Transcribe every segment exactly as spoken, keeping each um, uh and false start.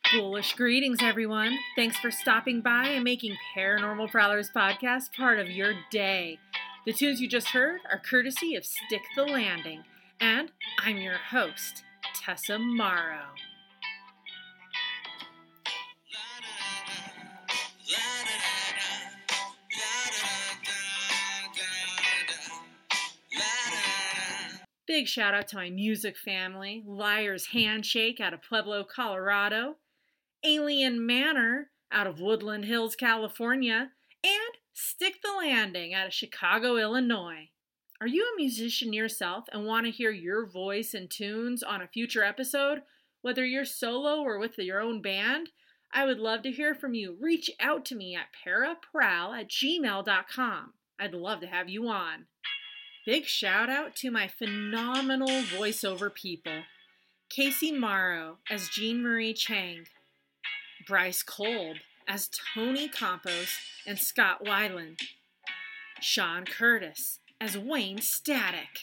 Ghoulish greetings, everyone. Thanks for stopping by and making Paranormal Prowlers podcast part of your day. The tunes you just heard are courtesy of Stick the Landing, and I'm your host, Tessa Morrow. Big shout out to my music family, Liar's Handshake out of Pueblo, Colorado, Alien Manor out of Woodland Hills, California, and Stick the Landing out of Chicago, Illinois. Are you a musician yourself and want to hear your voice and tunes on a future episode, whether you're solo or with your own band? I would love to hear from you. Reach out to me at paraprowl at gmail dot com. I'd love to have you on. Big shout out to my phenomenal voiceover people. Casey Morrow as Jean Marie Chang, Bryce Kolb as Tony Campos and Scott Weiland, Sean Curtis as Wayne Static.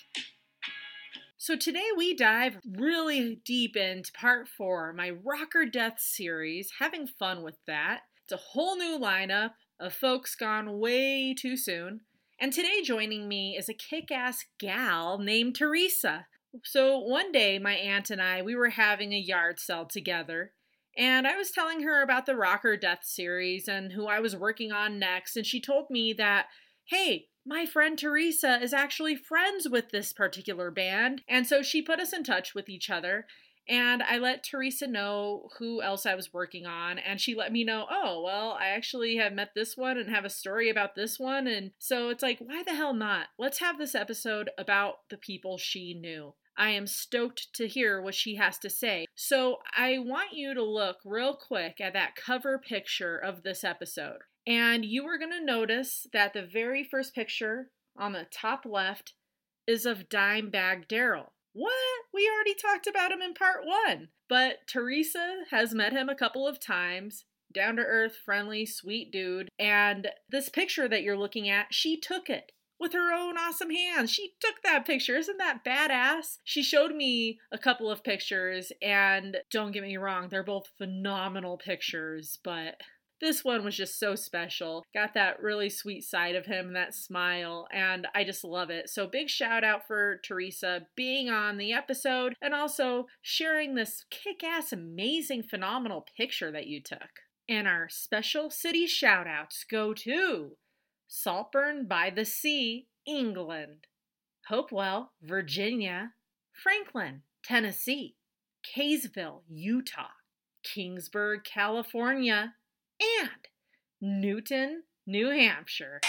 So today we dive really deep into part four, my Rocker Death series, having fun with that. It's a whole new lineup of folks gone way too soon. And today joining me is a kick-ass gal named Teresa. So one day my aunt and I, we were having a yard sale together. And I was telling her about the Rocker Death series and who I was working on next. And she told me that, hey, my friend Teresa is actually friends with this particular band. And so she put us in touch with each other. And I let Teresa know who else I was working on. And she let me know, oh, well, I actually have met this one and have a story about this one. And so it's like, why the hell not? Let's have this episode about the people she knew. I am stoked to hear what she has to say. So I want you to look real quick at that cover picture of this episode. And you are going to notice that the very first picture on the top left is of Dimebag Darrell. What? We already talked about him in part one. But Teresa has met him a couple of times. Down-to-earth, friendly, sweet dude. And this picture that you're looking at, she took it with her own awesome hands. She took that picture. Isn't that badass? She showed me a couple of pictures, and don't get me wrong, they're both phenomenal pictures, but this one was just so special. Got that really sweet side of him, that smile, and I just love it. So big shout out for Teresa being on the episode and also sharing this kick-ass, amazing, phenomenal picture that you took. And our special city shout outs go to Saltburn by the Sea, England, Hopewell, Virginia, Franklin, Tennessee, Kaysville, Utah, Kingsburg, California, and Newton, New Hampshire.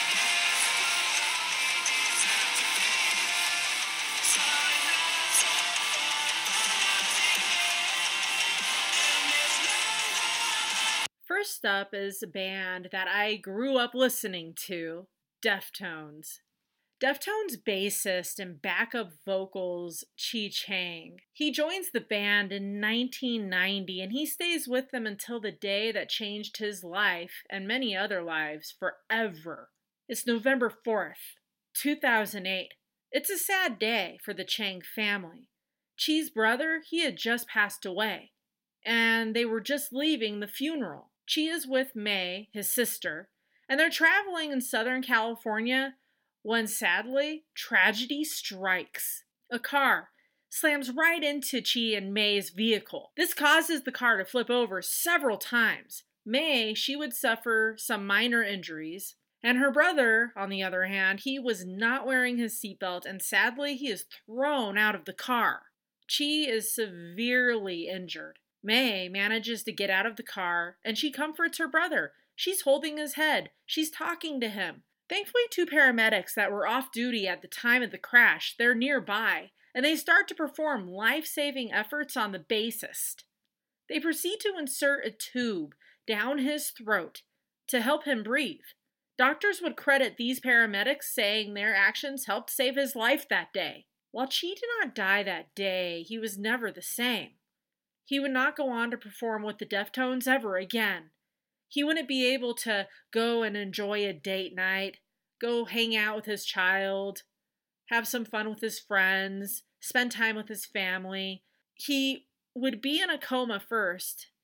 First up is a band that I grew up listening to, Deftones. Deftones bassist and backup vocals Chi Chang. He joins the band in nineteen ninety and he stays with them until the day that changed his life and many other lives forever. It's November fourth, two thousand eight. It's a sad day for the Chang family. Chi's brother, he had just passed away, and they were just leaving the funeral. Chi is with May, his sister, and they're traveling in Southern California when, sadly, tragedy strikes. A car slams right into Chi and May's vehicle. This causes the car to flip over several times. May, she would suffer some minor injuries, and her brother, on the other hand, he was not wearing his seatbelt, and sadly, he is thrown out of the car. Chi is severely injured. May manages to get out of the car, and she comforts her brother. She's holding his head. She's talking to him. Thankfully, two paramedics that were off duty at the time of the crash, they're nearby, and they start to perform life-saving efforts on the bassist. They proceed to insert a tube down his throat to help him breathe. Doctors would credit these paramedics saying their actions helped save his life that day. While Chi did not die that day, he was never the same. He would not go on to perform with the Deftones ever again. He wouldn't be able to go and enjoy a date night, go hang out with his child, have some fun with his friends, spend time with his family. He would be in a coma first,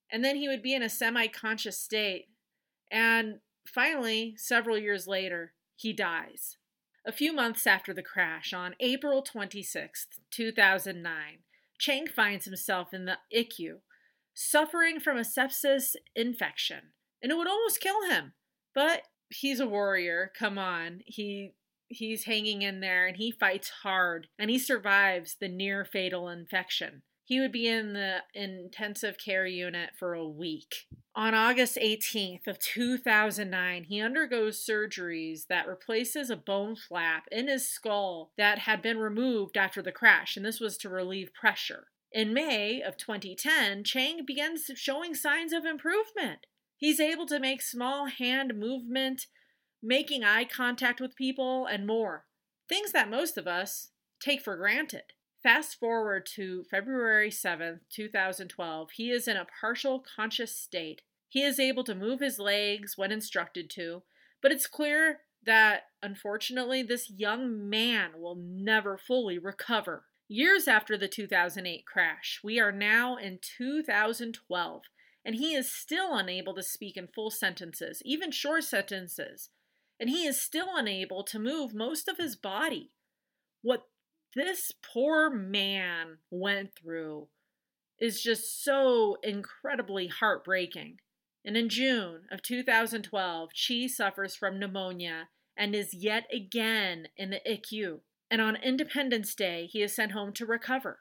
And then he would be in a semi-conscious state. And finally, several years later, he dies. A few months after the crash, on April twenty-sixth, two thousand nine, Chang finds himself in the I C U, suffering from a sepsis infection. And it would almost kill him. But he's a warrior. Come on. He he's hanging in there and he fights hard and he survives the near fatal infection. He would be in the intensive care unit for a week. On August eighteenth of two thousand nine, he undergoes surgeries that replaces a bone flap in his skull that had been removed after the crash, and this was to relieve pressure. In May of twenty ten, Chang begins showing signs of improvement. He's able to make small hand movement, making eye contact with people, and more. Things that most of us take for granted. Fast forward to February seventh, two thousand twelve, he is in a partial conscious state. He is able to move his legs when instructed to, but it's clear that, unfortunately, this young man will never fully recover. Years after the two thousand eight crash, we are now in two thousand twelve, and he is still unable to speak in full sentences, even short sentences, and he is still unable to move most of his body. What this poor man went through is just so incredibly heartbreaking. And in June of two thousand twelve, Chi suffers from pneumonia and is yet again in the I C U. And on Independence Day, he is sent home to recover.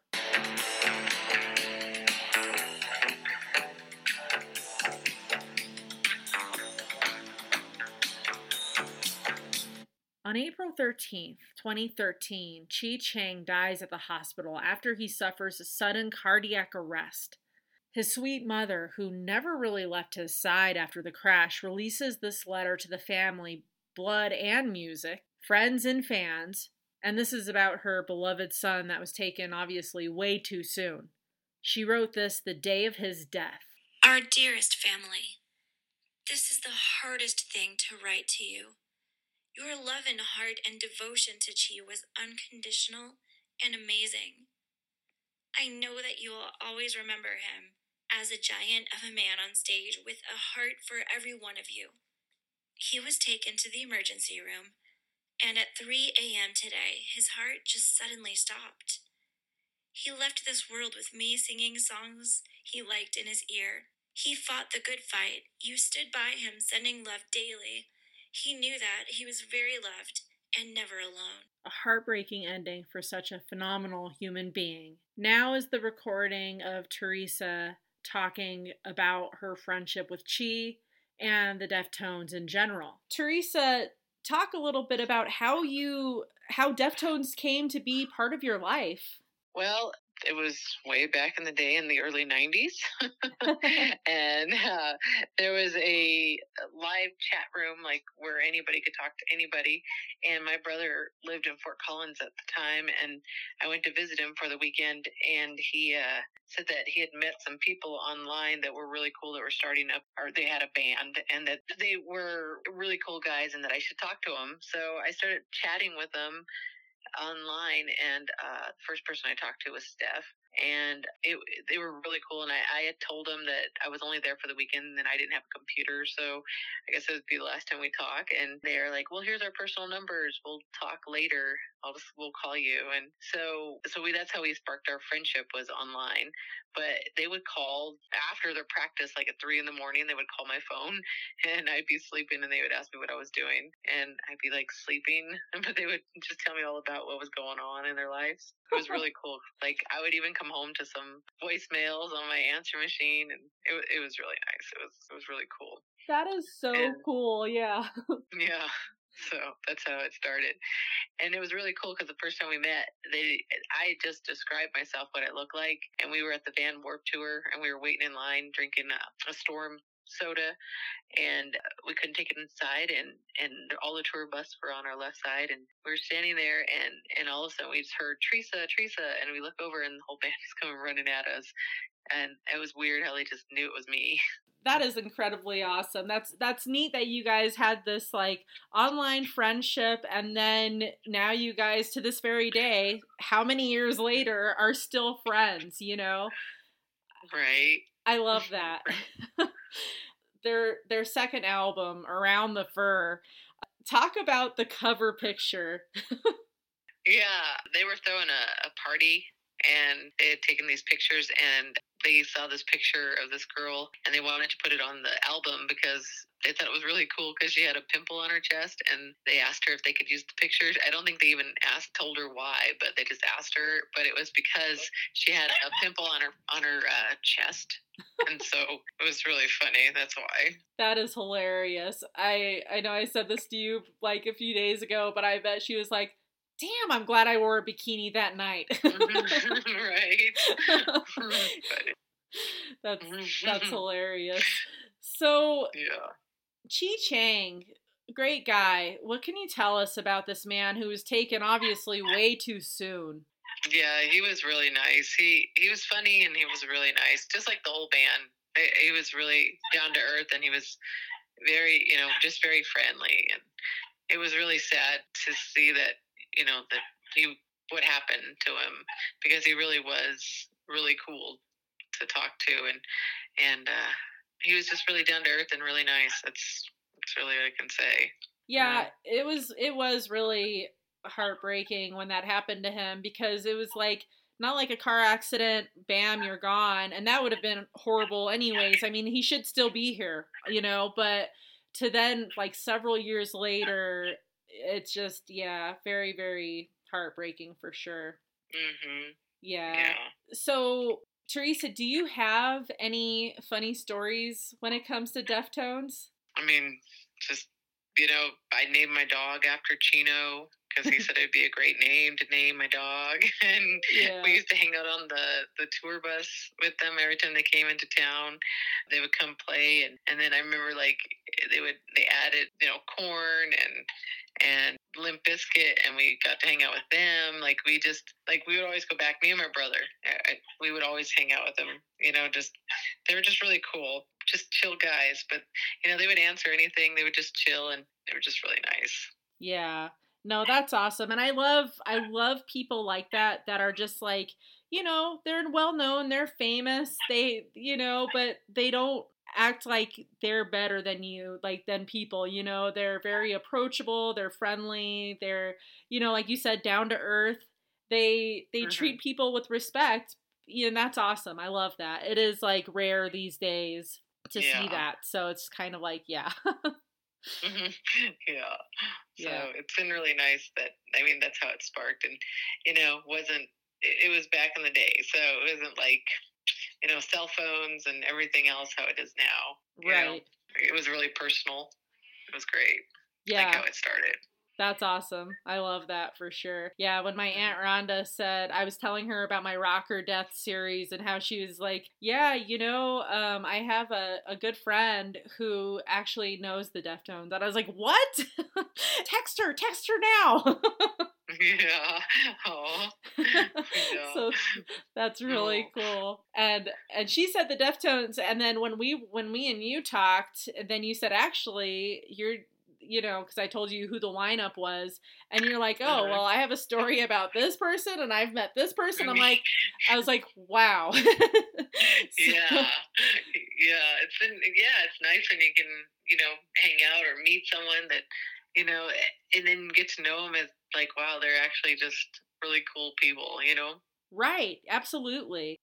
On April thirteenth, twenty thirteen, Chi Chang dies at the hospital after he suffers a sudden cardiac arrest. His sweet mother, who never really left his side after the crash, releases this letter to the family, blood and music, friends and fans, and this is about her beloved son that was taken, obviously, way too soon. She wrote this the day of his death. Our dearest family, this is the hardest thing to write to you. Your love and heart and devotion to Chi was unconditional and amazing. I know that you will always remember him as a giant of a man on stage with a heart for every one of you. He was taken to the emergency room, and at three a.m. today, his heart just suddenly stopped. He left this world with me singing songs he liked in his ear. He fought the good fight. You stood by him, sending love daily. He knew that he was very loved and never alone. A heartbreaking ending for such a phenomenal human being. Now is the recording of Teresa talking about her friendship with Chi and the Deftones in general. Teresa, talk a little bit about how you, how Deftones came to be part of your life. Well, it was way back in the day in the early nineties. And uh, there was a live chat room, like where anybody could talk to anybody. And my brother lived in Fort Collins at the time, and I went to visit him for the weekend, and he uh, said that he had met some people online that were really cool that were starting up, or they had a band, and that they were really cool guys and that I should talk to them. So I started chatting with them online, and uh, the first person I talked to was Steph, and it, they were really cool. And I, I had told them that I was only there for the weekend and I didn't have a computer, so I guess it would be the last time we talk. And they're like, "Well, here's our personal numbers. We'll talk later. I'll just we'll call you." And so so we that's how we sparked our friendship, was online. But they would call after their practice, like at three in the morning. They would call my phone, and I'd be sleeping, and they would ask me what I was doing, and I'd be like sleeping, but they would just tell me all about what was going on in their lives. It was really cool. Like I would even come home to some voicemails on my answer machine, and it it was really nice. It was it was really cool. That is so and, cool. Yeah. Yeah. So that's how it started. And it was really cool because the first time we met, they I just described myself what it looked like. And we were at the Van Warped Tour, and we were waiting in line drinking a, a Storm soda, and we couldn't take it inside, and, and all the tour buses were on our left side, and we were standing there, and, and all of a sudden we just heard Teresa, Teresa, and we look over, and the whole band is coming running at us. And it was weird how they just knew it was me. That is incredibly awesome. That's that's neat that you guys had this like online friendship, and then now you guys to this very day, how many years later, are still friends, you know? Right. I love that. their their second album, Around the Fur. Talk about the cover picture. Yeah, they were throwing a, a party and they had taken these pictures and they saw this picture of this girl and they wanted to put it on the album because they thought it was really cool because she had a pimple on her chest and they asked her if they could use the pictures. I don't think they even asked, told her why, but they just asked her. But it was because she had a pimple on her on her uh, chest. And so it was really funny. That's why. That is hilarious. I I know I said this to you like a few days ago, but I bet she was like, damn, I'm glad I wore a bikini that night. Right. that's that's hilarious. So yeah. Chi Chang, great guy. What can you tell us about this man who was taken obviously way too soon? Yeah, he was really nice. He he was funny and he was really nice, just like the whole band. He was really down to earth and he was very, you know, just very friendly. And it was really sad to see that, you know, that he what happened to him because he really was really cool to talk to and and uh, he was just really down to earth and really nice. That's that's really what I can say. Yeah, yeah, it was it was really heartbreaking when that happened to him because it was like not like a car accident, bam, you're gone, and that would have been horrible anyways. I mean, he should still be here, you know, but to then like several years later, it's just yeah, very very heartbreaking for sure. Mhm. Yeah. Yeah. So, Teresa, do you have any funny stories when it comes to Deftones? I mean, just, you know, I named my dog after Chino because he said it'd be a great name to name my dog. And yeah. We used to hang out on the, the tour bus with them every time they came into town. They would come play. And, and then I remember, like, they would, they added, you know, Korn and, and Limp Bizkit, and we got to hang out with them. Like, we just, like, we would always go back, me and my brother, I, we would always hang out with them, you know, just, they were just really cool, just chill guys. But, you know, they would answer anything, they would just chill, and they were just really nice. Yeah. No, that's awesome. And I love, I love people like that, that are just like, you know, they're well known, they're famous, they, you know, but they don't act like they're better than you, like than people, you know, they're very approachable, they're friendly, they're, you know, like you said, down to earth. They, they mm-hmm. treat people with respect. You know, that's awesome. I love that. It is like rare these days to yeah. see that. So it's kind of like, yeah. Mm-hmm. Yeah. So yeah. It's been really nice that, I mean, that's how it sparked. And, you know, wasn't, it, it was back in the day. So it wasn't like, you know, cell phones and everything else how it is now. Right. You know, it was really personal. It was great. Yeah. Like how it started. That's awesome. I love that for sure. Yeah, when my Aunt Rhonda said, I was telling her about my Rock or Death series and how she was like, yeah, you know, um, I have a, a good friend who actually knows the Deftones. And I was like, what? Text her, text her now. Yeah. Oh. Yeah. So that's really oh. cool. And and she said the Deftones, and then when we when me and you talked, then you said, actually, you're you know, because I told you who the lineup was, and you're like, oh, well, I have a story about this person, and I've met this person. I'm like, I was like, wow. So, yeah, yeah, it's been, yeah, it's nice when you can, you know, hang out or meet someone that, you know, and then get to know them as like, wow, they're actually just really cool people, you know? Right, absolutely.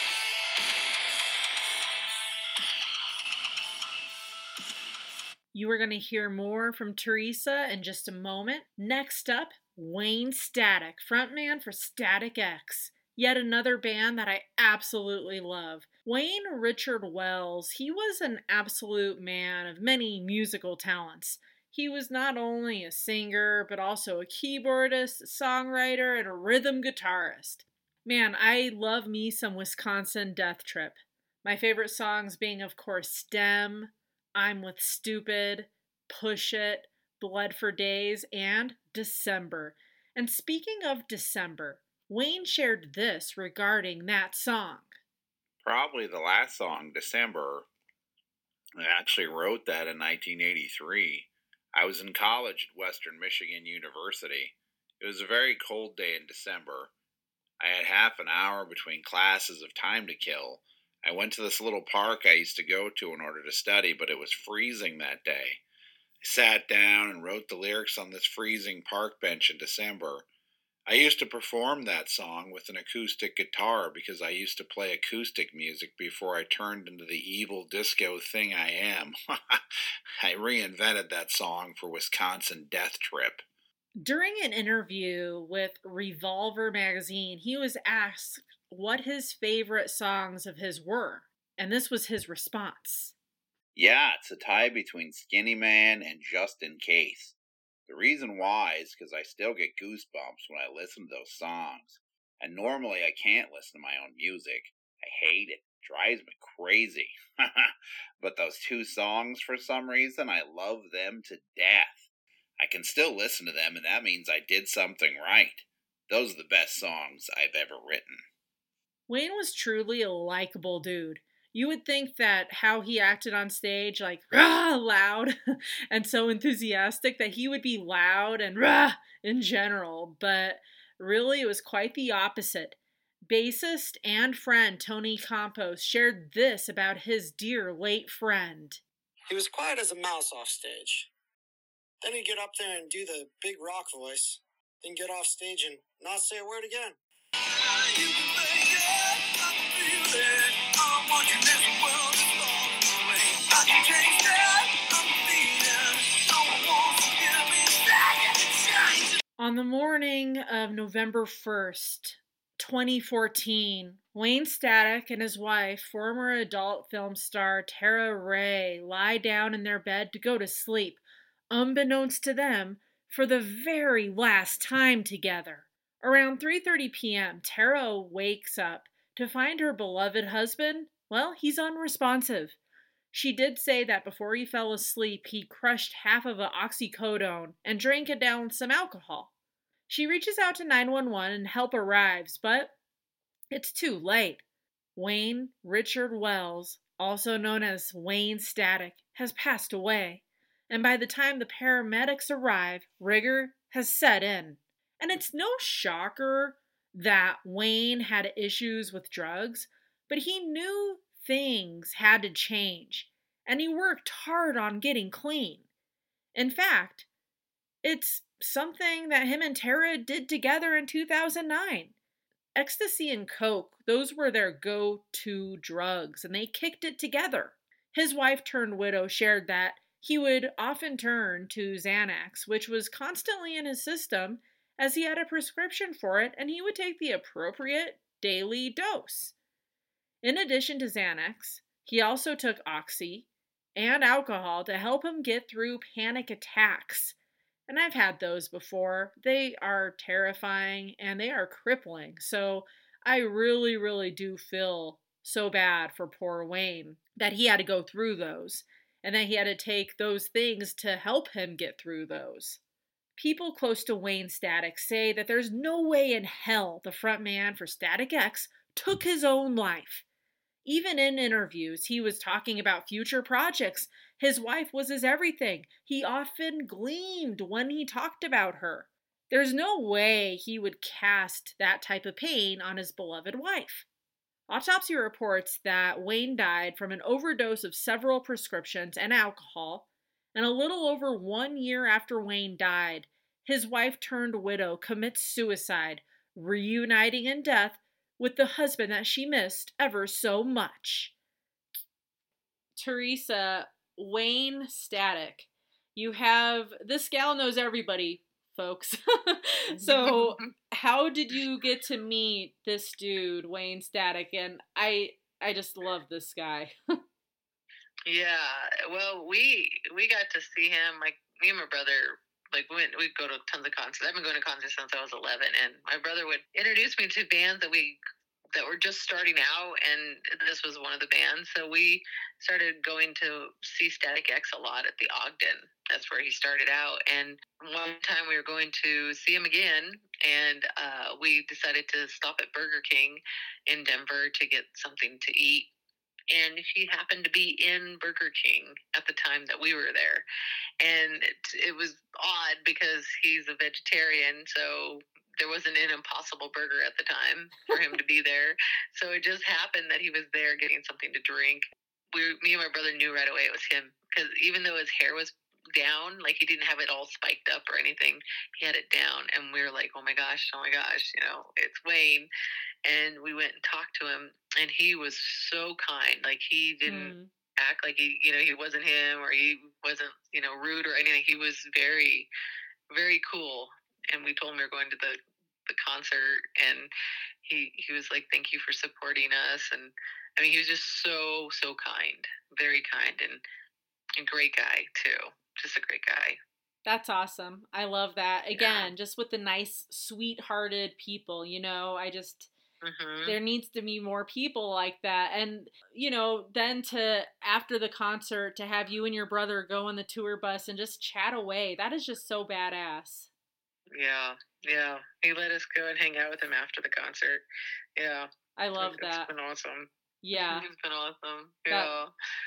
You are going to hear more from Teresa in just a moment. Next up, Wayne Static, frontman for Static X. Yet another band that I absolutely love. Wayne Richard Wells, he was an absolute man of many musical talents. He was not only a singer, but also a keyboardist, songwriter, and a rhythm guitarist. Man, I love me some Wisconsin Death Trip. My favorite songs being, of course, Stem, I'm with Stupid, Push It, Blood for Days, and December. And speaking of December, Wayne shared this regarding that song. Probably the last song, December. I actually wrote that in nineteen eighty-three. I was in college at Western Michigan University. It was a very cold day in December. I had half an hour between classes of time to kill, I went to this little park I used to go to in order to study, but it was freezing that day. I sat down and wrote the lyrics on this freezing park bench in December. I used to perform that song with an acoustic guitar because I used to play acoustic music before I turned into the evil disco thing I am. I reinvented that song for Wisconsin Death Trip. During an interview with Revolver magazine, he was asked what his favorite songs of his were, and this was his response. Yeah, it's a tie between Skinny Man and Just in Case. The reason why is because I still get goosebumps when I listen to those songs. And normally I can't listen to my own music. I hate it. It drives me crazy. But those two songs, for some reason, I love them to death. I can still listen to them, and that means I did something right. Those are the best songs I've ever written. Wayne was truly a likable dude. You would think that how he acted on stage, like, rah, loud, and so enthusiastic, that he would be loud and rah in general, but really it was quite the opposite. Bassist and friend Tony Campos shared this about his dear late friend. He was quiet as a mouse off stage. Then he'd get up there and do the big rock voice, then get off stage and not say a word again. You can make it, I can feel it. I'm watching this world is falling away. I can taste it, I'm feeling. No one wants to give me back and change. On the morning of November first, twenty fourteen, Wayne Static and his wife, former adult film star Tara Ray, lie down in their bed to go to sleep, unbeknownst to them, for the very last time together. Around three thirty p.m., Tara wakes up to find her beloved husband, well, he's unresponsive. She did say that before he fell asleep, he crushed half of an oxycodone and drank it down with some alcohol. She reaches out to nine one one and help arrives, but it's too late. Wayne Richard Wells, also known as Wayne Static, has passed away, and by the time the paramedics arrive, rigor has set in. And it's no shocker that Wayne had issues with drugs, but he knew things had to change, and he worked hard on getting clean. In fact, it's something that him and Tara did together in two thousand nine. Ecstasy and coke, those were their go-to drugs, and they kicked it together. His wife turned widow shared that he would often turn to Xanax, which was constantly in his system, as he had a prescription for it, and he would take the appropriate daily dose. In addition to Xanax, he also took Oxy and alcohol to help him get through panic attacks. And I've had those before. They are terrifying and they are crippling. So I really, really do feel so bad for poor Wayne that he had to go through those and that he had to take those things to help him get through those. People close to Wayne Static say that there's no way in hell the frontman for Static X took his own life. Even in interviews, he was talking about future projects. His wife was his everything. He often gleamed when he talked about her. There's no way he would cast that type of pain on his beloved wife. Autopsy reports that Wayne died from an overdose of several prescriptions and alcohol, and a little over one year after Wayne died, his wife turned widow commits suicide, reuniting in death with the husband that she missed ever so much. Teresa, Wayne Static. You have, this gal knows everybody, folks. So how did you get to meet this dude, Wayne Static? And I, I just love this guy. Yeah, well, we we got to see him, like, me and my brother, like, we went, we'd go to tons of concerts. I've been going to concerts since I was eleven, and my brother would introduce me to bands that we, that were just starting out, and this was one of the bands. So we started going to see Static X a lot at the Ogden. That's where he started out. And one time we were going to see him again, and uh, we decided to stop at Burger King in Denver to get something to eat. And he happened to be in Burger King at the time that we were there. And it, it was odd because he's a vegetarian, so there wasn't an Impossible Burger at the time for him to be there. So it just happened that he was there getting something to drink. We, me and my brother knew right away it was him, because even though his hair was down, like he didn't have it all spiked up or anything, he had it down, and we were like, oh my gosh, oh my gosh, you know, it's Wayne. And we went and talked to him, and he was so kind. Like, he didn't mm. act like he, you know, he wasn't him, or he wasn't, you know, rude or anything. He was very, very cool. And we told him we were going to the, the concert, and he, he was like, thank you for supporting us. And I mean, he was just so, so kind, very kind, and a great guy too. Just a great guy. That's awesome. I love that. Again, yeah. Just with the nice, sweet-hearted people, you know, I just, mm-hmm. there needs to be more people like that. And, you know, then to, after the concert, to have you and your brother go on the tour bus and just chat away, that is just so badass. Yeah, yeah. He let us go and hang out with him after the concert. Yeah. I love it's that. It's been awesome. Yeah. It's been awesome. Yeah. That,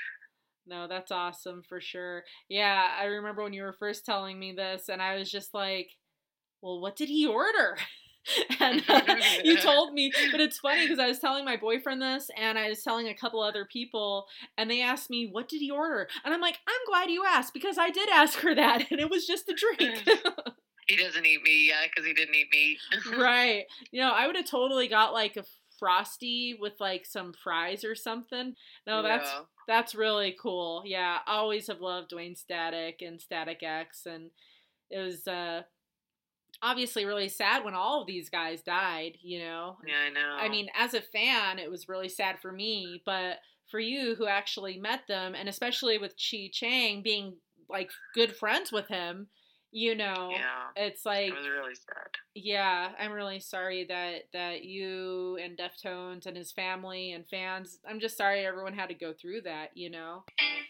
no, that's awesome for sure. Yeah, I remember when you were first telling me this, and I was just like, well, what did he order? And uh, you told me, but it's funny because I was telling my boyfriend this, and I was telling a couple other people, and they asked me, what did he order? And I'm like, I'm glad you asked, because I did ask her that, and it was just a drink. He doesn't eat meat, yeah, because he didn't eat meat. Right. You know, I would have totally got like a Frosty with like some fries or something. No, that's yeah. that's really cool. Yeah, I always have loved Wayne Static and Static X, and it was uh obviously really sad when all of these guys died, you know. Yeah, I know. I mean, as a fan, it was really sad for me, but for you who actually met them, and especially with Chi Chang being like good friends with him, you know, yeah, it's like, it was really sad. Yeah, I'm really sorry that, that you and Deftones and his family and fans, I'm just sorry everyone had to go through that, you know.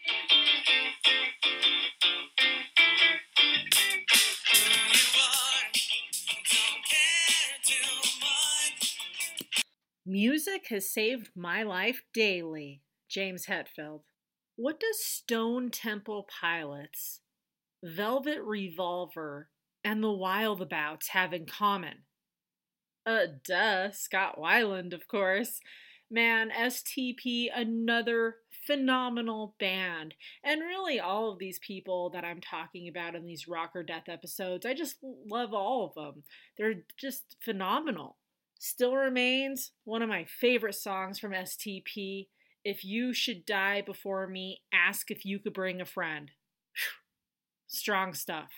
Music has saved my life daily, James Hetfield. What does Stone Temple Pilots, Velvet Revolver, and the Wildabouts have in common? Uh, duh, Scott Weiland, of course. Man, S T P, another phenomenal band. And really all of these people that I'm talking about in these Rock or Death episodes, I just love all of them. They're just phenomenal. Still Remains, one of my favorite songs from S T P. If you should die before me, ask if you could bring a friend. Whew. Strong stuff.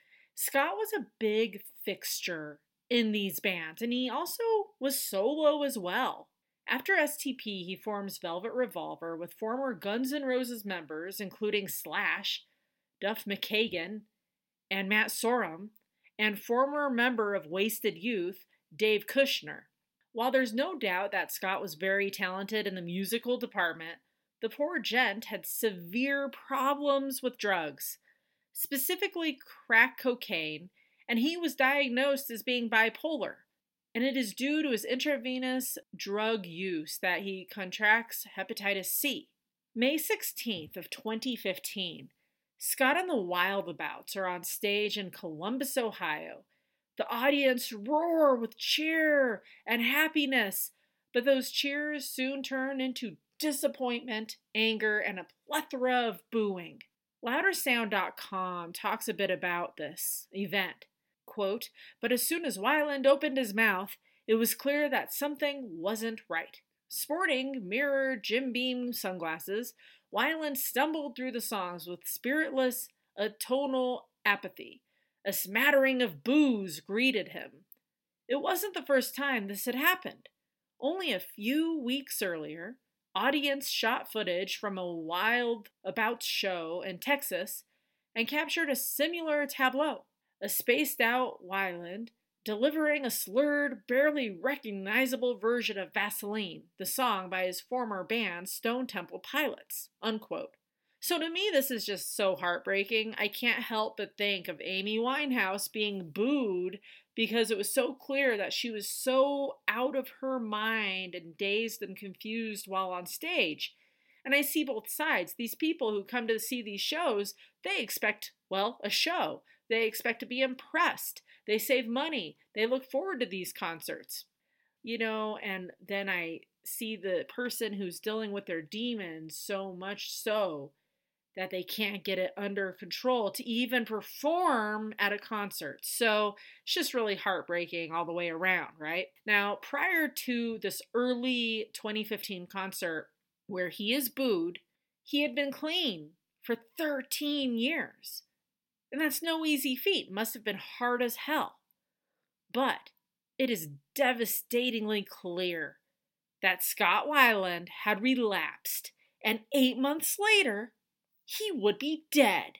Scott was a big fixture in these bands, and he also was solo as well. After S T P, he forms Velvet Revolver with former Guns N' Roses members, including Slash, Duff McKagan, and Matt Sorum, and former member of Wasted Youth, Dave Kushner. While there's no doubt that Scott was very talented in the musical department, the poor gent had severe problems with drugs, specifically crack cocaine, and he was diagnosed as being bipolar. And it is due to his intravenous drug use that he contracts hepatitis C. May sixteenth of twenty fifteen, Scott and the Wildabouts are on stage in Columbus, Ohio. The audience roar with cheer and happiness, but those cheers soon turn into disappointment, anger, and a plethora of booing. Louder Sound dot com talks a bit about this event. Quote, but as soon as Weiland opened his mouth, it was clear that something wasn't right. Sporting mirror Jim Beam sunglasses, Weiland stumbled through the songs with spiritless, atonal apathy. A smattering of boos greeted him. It wasn't the first time this had happened. Only a few weeks earlier, audience shot footage from a Wildabouts show in Texas and captured a similar tableau. A spaced-out Weiland delivering a slurred, barely recognizable version of Vaseline, the song by his former band Stone Temple Pilots, unquote. So to me, this is just so heartbreaking. I can't help but think of Amy Winehouse being booed because it was so clear that she was so out of her mind and dazed and confused while on stage. And I see both sides. These people who come to see these shows, they expect, well, a show. They expect to be impressed. They save money. They look forward to these concerts. You know, and then I see the person who's dealing with their demons so much so that they can't get it under control to even perform at a concert. So it's just really heartbreaking all the way around, right? Now, prior to this early twenty fifteen concert where he is booed, he had been clean for thirteen years. And that's no easy feat. It must have been hard as hell. But it is devastatingly clear that Scott Weiland had relapsed, and eight months later, he would be dead.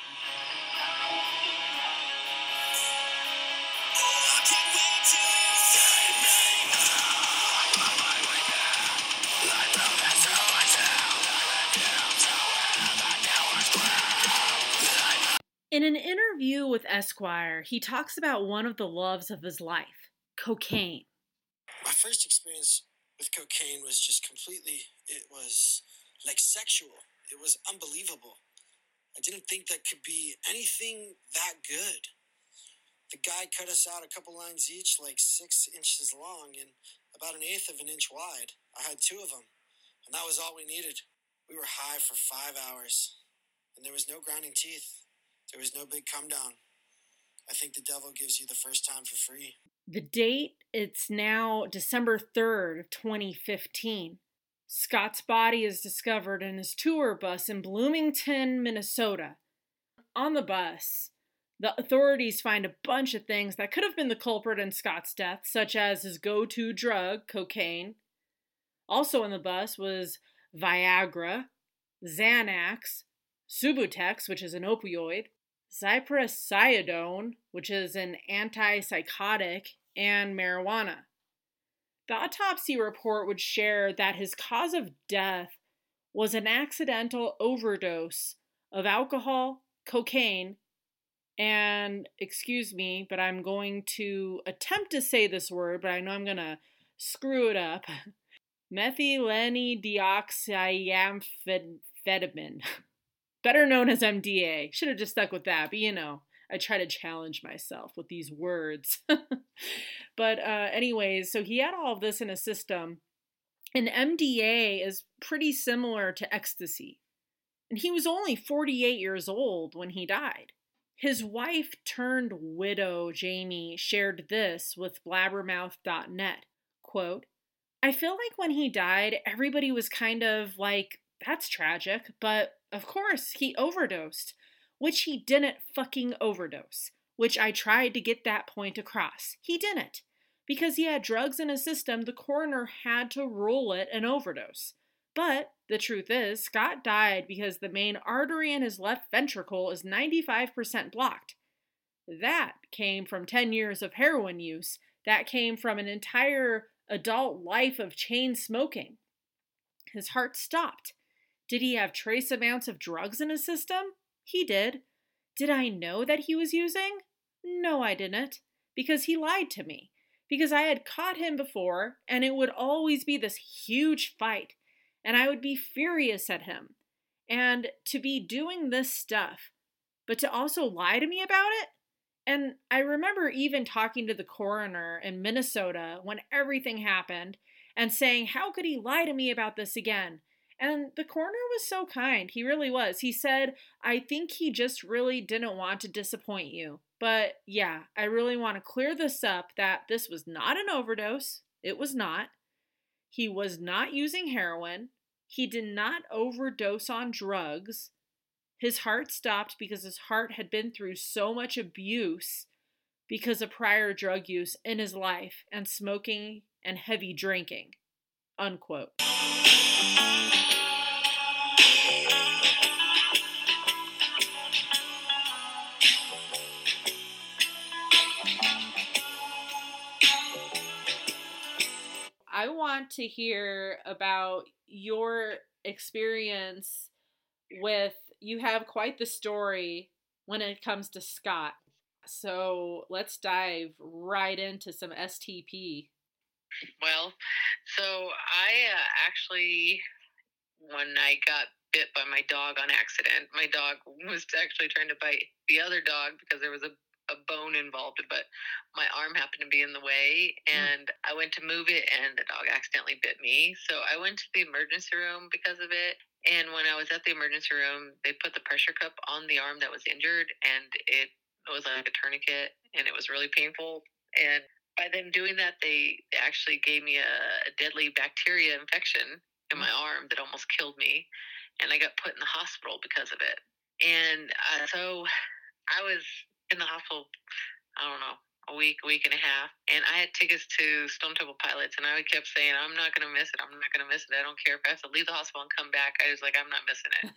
In an interview with Esquire, he talks about one of the loves of his life, cocaine. My first experience with cocaine was just completely, it was like sexual. It was unbelievable. I didn't think that could be anything that good. The guy cut us out a couple lines each, like six inches long and about an eighth of an inch wide. I had two of them, and that was all we needed. We were high for five hours, and there was no grinding teeth. There was no big come down. I think the devil gives you the first time for free. The date, it's now December third of twenty fifteen. Scott's body is discovered in his tour bus in Bloomington, Minnesota. On the bus, the authorities find a bunch of things that could have been the culprit in Scott's death, such as his go-to drug, cocaine. Also in the bus was Viagra, Xanax, Subutex, which is an opioid, Zypresidone, which is an antipsychotic, and marijuana. The autopsy report would share that his cause of death was an accidental overdose of alcohol, cocaine, and, excuse me, but I'm going to attempt to say this word, but I know I'm going to screw it up, methylenedioxyamphetamine, better known as M D A. Should have just stuck with that, but you know, I try to challenge myself with these words. But uh, anyways, so he had all of this in his system, and M D A is pretty similar to ecstasy. And he was only forty-eight years old when he died. His wife turned widow, Jamie, shared this with blabbermouth dot net. Quote, I feel like when he died, everybody was kind of like, that's tragic, but of course he overdosed, which he didn't fucking overdose, which I tried to get that point across. He didn't. Because he had drugs in his system, the coroner had to rule it an overdose. But the truth is, Scott died because the main artery in his left ventricle is ninety-five percent blocked. That came from ten years of heroin use. That came from an entire adult life of chain smoking. His heart stopped. Did he have trace amounts of drugs in his system? He did. Did I know that he was using? No, I didn't. Because he lied to me. Because I had caught him before, and it would always be this huge fight. And I would be furious at him. And to be doing this stuff, but to also lie to me about it? And I remember even talking to the coroner in Minnesota when everything happened and saying, how could he lie to me about this again? And the coroner was so kind. He really was. He said, I think he just really didn't want to disappoint you. But yeah, I really want to clear this up that this was not an overdose. It was not. He was not using heroin. He did not overdose on drugs. His heart stopped because his heart had been through so much abuse because of prior drug use in his life and smoking and heavy drinking. Unquote. I want to hear about your experience with, you have quite the story when it comes to Scott. So let's dive right into some S T P. Well, so I uh, actually, when I got bit by my dog on accident, my dog was actually trying to bite the other dog because there was a a bone involved, but my arm happened to be in the way, and I went to move it, and the dog accidentally bit me. So I went to the emergency room because of it. And when I was at the emergency room, they put the pressure cup on the arm that was injured, and it was like a tourniquet, and it was really painful. And by them doing that, they actually gave me a, a deadly bacteria infection in my arm that almost killed me, and I got put in the hospital because of it. And uh, so I was in the hospital, I don't know, a week, a week and a half, and I had tickets to Stone Temple Pilots, and I kept saying, I'm not going to miss it, I'm not going to miss it, I don't care if I have to leave the hospital and come back, I was like, I'm not missing it.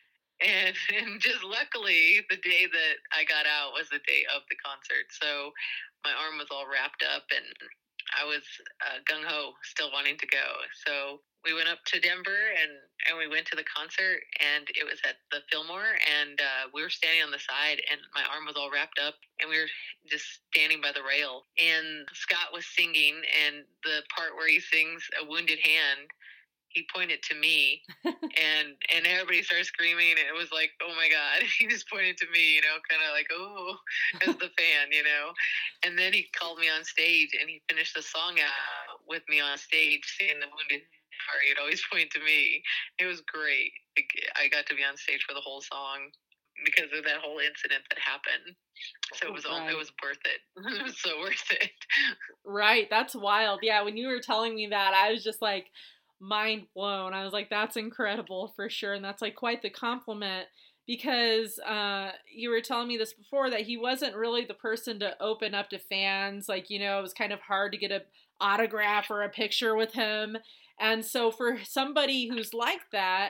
and, and just luckily, the day that I got out was the day of the concert, so my arm was all wrapped up, and I was uh, gung-ho, still wanting to go. So we went up to Denver, and, and we went to the concert, and it was at the Fillmore, and uh, we were standing on the side, and my arm was all wrapped up, and we were just standing by the rail. And Scott was singing, and the part where he sings A Wounded Hand, he pointed to me, and and everybody started screaming, and it was like, oh my God, he just pointed to me, you know, kind of like, oh, as the fan, you know. And then he called me on stage, and he finished the song out with me on stage, singing The Wounded Heart. He'd always point to me. It was great. I got to be on stage for the whole song because of that whole incident that happened. So it was all, right. it was worth it. It was so worth it. Right. That's wild. Yeah. When you were telling me that, I was just like, mind blown. I was like, that's incredible for sure. And that's like quite the compliment, because uh, you were telling me this before, that he wasn't really the person to open up to fans. Like, you know, it was kind of hard to get an autograph or a picture with him. And so for somebody who's like that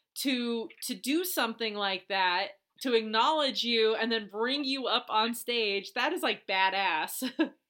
to, to do something like that, to acknowledge you and then bring you up on stage, that is like badass.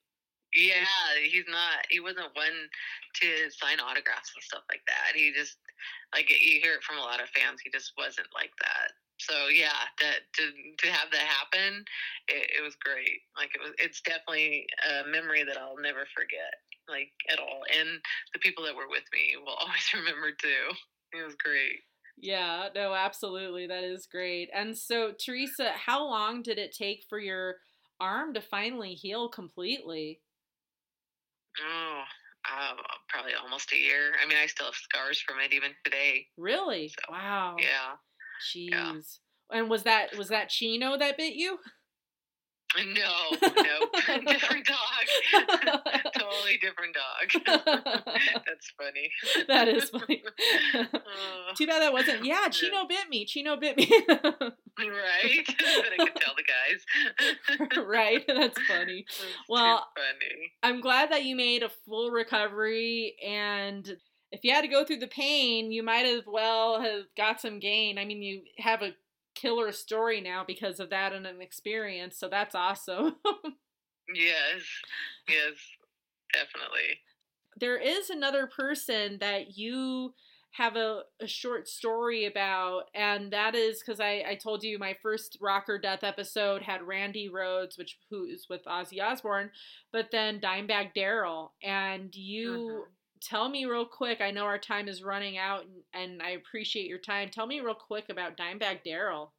Yeah, he's not, he wasn't one to sign autographs and stuff like that. He just, like, you hear it from a lot of fans, he just wasn't like that. So yeah, that to to have that happen, it, it was great. Like, it was, it's definitely a memory that I'll never forget, like, at all. And the people that were with me will always remember too. It was great. Yeah, no, absolutely. That is great. And so, Teresa, how long did it take for your arm to finally heal completely? Oh, uh, probably almost a year. I mean, I still have scars from it even today. Really? So, wow. Yeah. Jeez. Yeah. And was that was that Chino that bit you? No, no, different dog. Totally different dog. That's funny. That is funny. Uh, Too bad that wasn't. Yeah, Chino yeah. bit me. Chino bit me. Right? But I could tell the guys. Right? That's funny. That's Well, too funny. I'm glad that you made a full recovery, and if you had to go through the pain, you might as well have got some gain. I mean, you have a killer story now because of that and an experience, so that's awesome. Yes, yes, definitely. There is another person that you have a, a short story about, and that is because I, I told you my first Rocker Death episode had Randy Rhoads, which who is with Ozzy Osbourne, but then Dimebag Darrell, and you mm-hmm. tell me real quick, I know our time is running out, and, and I appreciate your time, tell me real quick about Dimebag Darrell.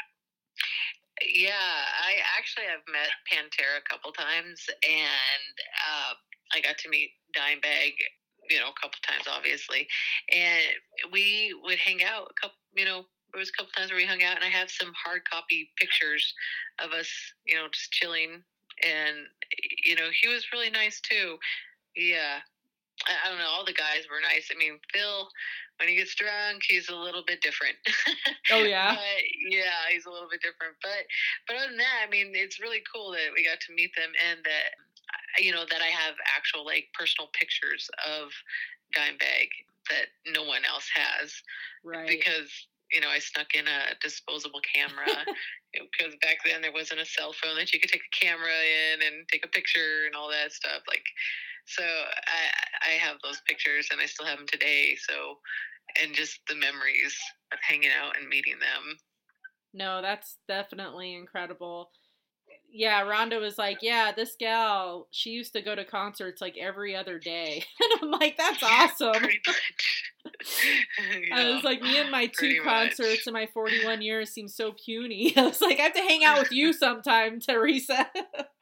Yeah, I actually have met Pantera a couple times, and uh, I got to meet Dimebag, you know, a couple times, obviously, and we would hang out a couple, you know, there was a couple times where we hung out, and I have some hard copy pictures of us, you know, just chilling, and, you know, he was really nice, too. Yeah, I, I don't know, all the guys were nice. I mean, Phil, when he gets drunk, he's a little bit different. Oh, yeah? But, yeah, he's a little bit different. But but other than that, I mean, it's really cool that we got to meet them, and that, you know, that I have actual, like, personal pictures of Dimebag that no one else has. Right. Because, you know, I snuck in a disposable camera. Because back then there wasn't a cell phone that you could take a camera in and take a picture and all that stuff. Like, so I I have those pictures, and I still have them today. So, and just the memories of hanging out and meeting them. No, that's definitely incredible. Yeah, Rhonda was like, yeah, this gal, she used to go to concerts like every other day. And I'm like, that's awesome. Pretty much. I was like, me and my two pretty concerts much. in my forty-one years seem so puny. I was like, I have to hang out with you sometime, Teresa.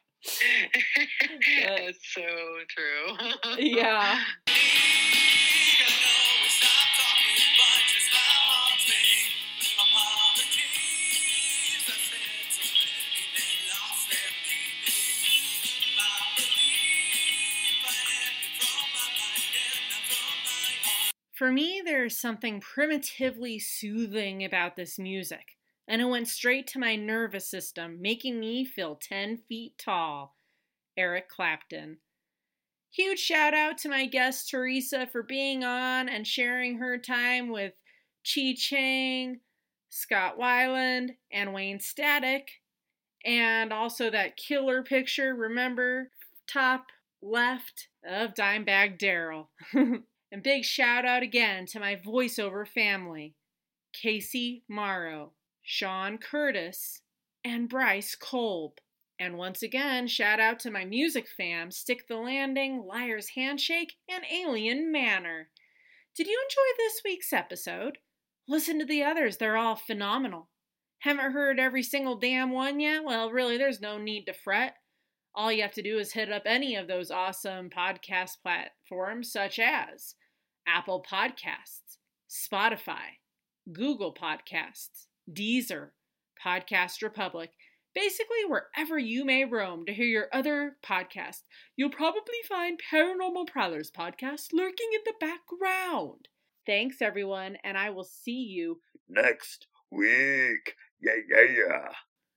That's so true. Yeah. For me, there's something primitively soothing about this music, and it went straight to my nervous system, making me feel ten feet tall. Eric Clapton. Huge shout out to my guest Teresa for being on and sharing her time with Chi Chang, Scott Weiland, and Wayne Static, and also that killer picture, remember, top left of Dimebag Darrell. And big shout out again to my voiceover family, Casey Morrow, Sean Curtis, and Bryce Kolb. And once again, shout out to my music fam, Stick the Landing, Liar's Handshake, and Alien Manor. Did you enjoy this week's episode? Listen to the others, they're all phenomenal. Haven't heard every single damn one yet? Well, really, there's no need to fret. All you have to do is hit up any of those awesome podcast platforms such as Apple Podcasts, Spotify, Google Podcasts, Deezer, Podcast Republic, basically wherever you may roam to hear your other podcasts. You'll probably find Paranormal Prowlers podcast lurking in the background. Thanks, everyone, and I will see you next week. Yeah, yeah, yeah.